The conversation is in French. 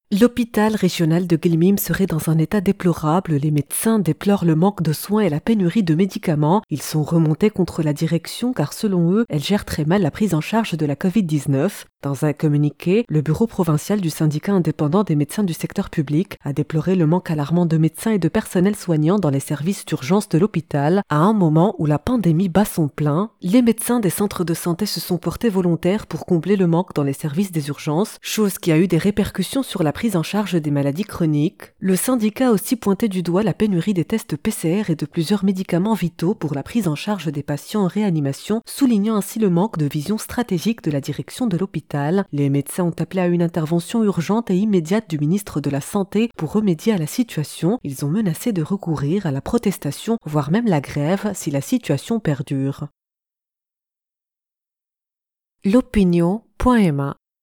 L'hôpital régional de Guilmim serait dans un état déplorable. Les médecins déplorent le manque de soins et la pénurie de médicaments. Ils sont remontés contre la direction car selon eux, elle gère très mal la prise en charge de la Covid-19. Dans un communiqué, le bureau provincial du syndicat indépendant des médecins du secteur public a déploré le manque alarmant de médecins et de personnel soignant dans les services d'urgence de l'hôpital à un moment où la pandémie bat son plein. Les médecins des centres de santé se sont portés volontaires pour combler le manque dans les services des urgences, chose qui a eu des répercussions sur la prise en charge des maladies chroniques. Le syndicat a aussi pointé du doigt la pénurie des tests PCR et de plusieurs médicaments vitaux pour la prise en charge des patients en réanimation, soulignant ainsi le manque de vision stratégique de la direction de l'hôpital. Les médecins ont appelé à une intervention urgente et immédiate du ministre de la Santé pour remédier à la situation. Ils ont menacé de recourir à la protestation, voire même la grève, si la situation perdure. L'opinion.ma